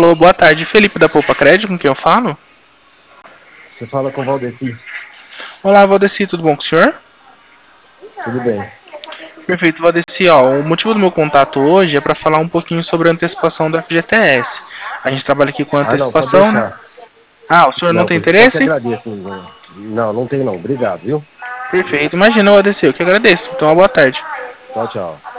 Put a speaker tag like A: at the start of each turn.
A: Alô, boa tarde. Felipe da Poupa Crédito, com quem eu falo?
B: Você fala com o Valdeci.
A: Olá, Valdeci, tudo bom com o senhor?
B: Tudo bem.
A: Perfeito, Valdeci. Ó, o motivo do meu contato hoje é para falar um pouquinho sobre a antecipação do FGTS. A gente trabalha aqui com
B: Ah, não, pode
A: antecipação, né?
B: deixar.
A: Ah, o senhor não
B: Não,
A: tem
B: só que
A: interesse?
B: agradeço. Não, não tem não. Obrigado, viu?
A: Perfeito, imagina, Valdeci, eu que agradeço. Então, uma boa tarde.
B: Tchau, tchau.